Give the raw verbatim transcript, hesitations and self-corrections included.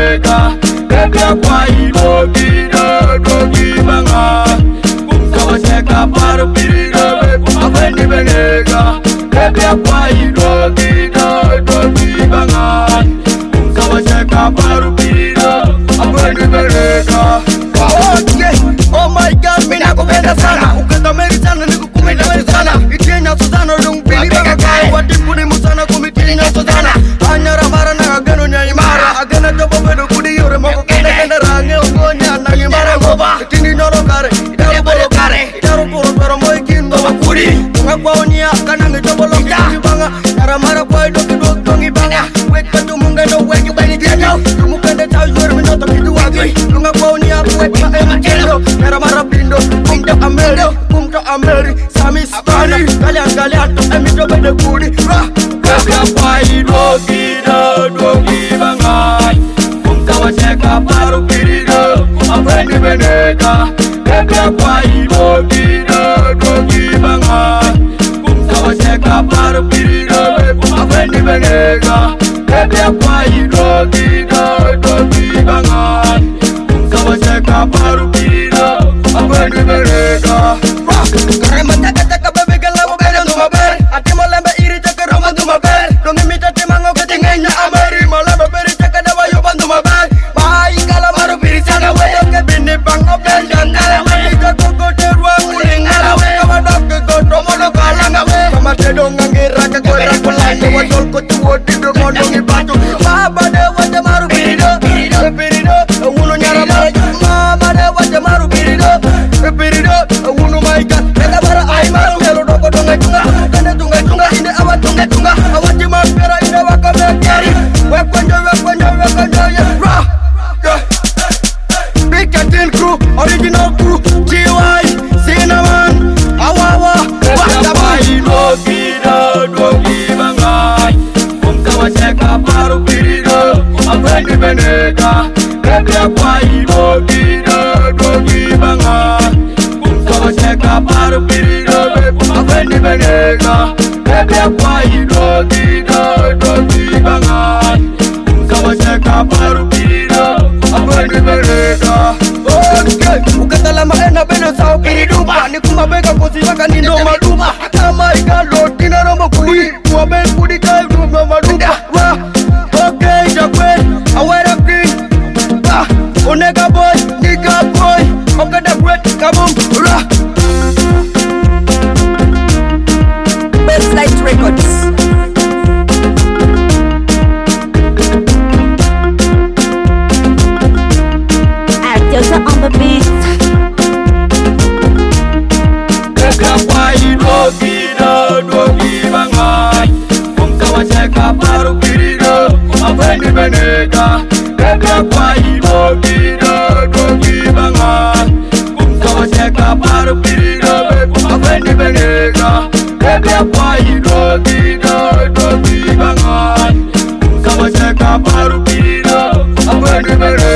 benega Bebya kwa ilo gida dogi banga Kumsawa seka paru pirida Afendi benega Bebya kwa ilo gida dogi banga Kumsawa seka paru pirida Afendi benega Oh my God, mina kupenda sana Ukata meri sana niku kumenda meri sana Ikenya Susana dung pili banga kaya Wadipuni musana kumitini na Susana Anyara mara na agano nya imara Agana topo pedo kudi yore moko kenda kenda range Ugonya na imara goba Itini noro kare, idaru bolo kare Idaru poro pero moi kindo wakudi Tunga kwa unia, kanangi topo loki kudi banga Nyara mara kwa ido kido dongi banga Weka tu munga no weki bani dianyo Lumukende tau yore minoto kidu wagi Tunga kwa unia, weka ema kendo Nyara mara pindo, kumto ameri Kumto ameri, sami stana Galian galian to emito bede kudi Rah, Bebya kwa ilo gida dogi banga Kumsawa seka paru pirida Afendi benega Bebya kwa ilo gida dogi banga Kumsawa seka paru pirida Afendi benega Bebya kwa ilo gida dogi banga Kumsawa seka paru pirida Afendi benega Kare mata kata ka bebe gala mo bere no maber Ati mo lembe iri te kero mandu maber Dongi mita te mango ke tingenya ameri Mo lembe beri te kada wa yo bandu maber Mai kala maru biri sana we Ke bini bang o ben jangala we Ika koko te ruang ulingala we Kama dok ke goto mo no kalanga we Kama te donga ngira ke kora kulanya Wa tol ko tu wo di do mondongi batu Mama de wa te maru biri do Biri do, uno nyara maru Mama de wa te maru biri do Biri do, uno my God Kata bara ay maru Yelo doko tunga tunga Kende tunga tunga Inde awa tunga tunga Awa jima pera inde waka mekari Wekwenjo wekwenjo wekwenjo Yeah, rah Yeah Big thirteen crew Original crew G Y Cinnamon Awa awa Bebya kwa ilo gida dogi banga Kumsawa seka paru pirida Afendi benega Bebya kwa ilo gida dogi banga Kumsawa seka paru pirida Afendi benega Bebya kwa ilo gida dogi banga Kumsawa seka paru pirida Afendi benega Okay, ukata lama ena beno sao kiridupa Ni kumabeka kosi waka nindo madupa Kama ika loti na rombo kuli Kuwabe kudi kai dume madupa Ra, okay, jakwe, awera green Ba, onega boy, nigga boy Okada great, kaboom, ra Best Light Records. Artiosa on the beat. Bebya kwa ilo gida dogi banga Kumsawa seka paru pirida Afendi benega Bebya kwa ilo gida dogi banga Kumsawa seka paru pirida Afendi benega Bebya kwa ilo gida dogi banga Kumsawa seka paru pirida Afendi benega